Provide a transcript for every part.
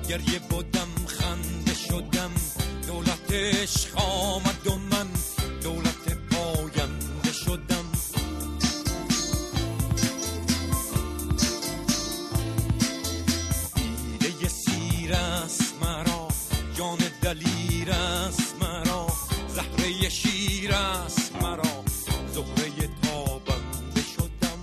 گریه بودم خنده شدم، دولت عشق آمد و من دولت پاینده شدم. دیده سیر است مرا، جان دلیر است مرا، زهره شیر است مرا، زهره تابنده شدم.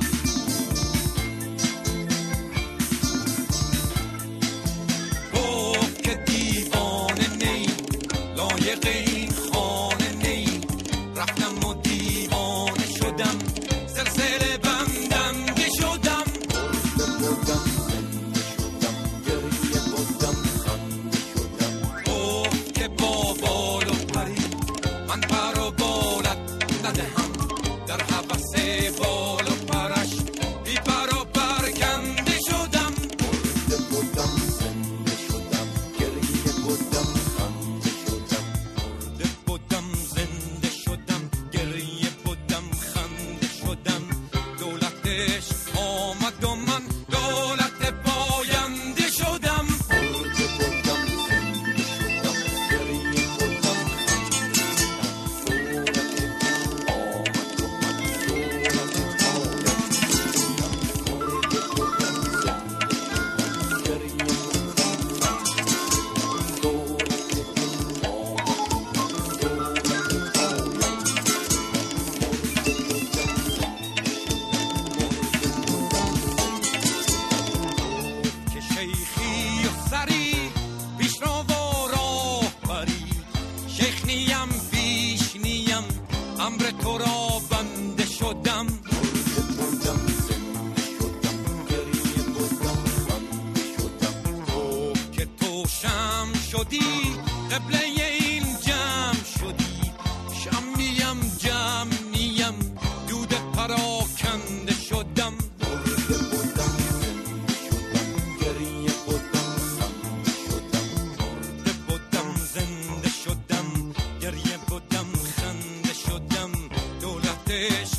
گفت که دیوانه نی، لایق این خانه نی، رفتم و دیوانه شدم، سلسله بندنده شدم. بودم زنده شدم، گریه بودم خنده شدم. گفت که با بال و پری من پر و بالت ندهم، در هوس بال و پرش بی پر و برکنده شدم. بودم زنده شدم، گریه بودم خنده شدم. بودم زنده شدم، گریه بودم خنده شدم. دولت عشق آمد و من دولت پاینده شدم. بودم زنده شدم، گریه بودم خنده که شیخی و سری پیش رو و راه بری، شیخ نیم پیش نیم، امر تو را بنده شدم. بودم زنده شدم، گریه بودم خنده شدم. گفت که تو شم شدی، قبله این جمع شدی، شم نیم جمع نیم، دود پراکنده شدم. بودم زنده شدم، گریه بودم خنده شدم. بودم زنده شدم، گریه بودم خنده شدم. دولت عشق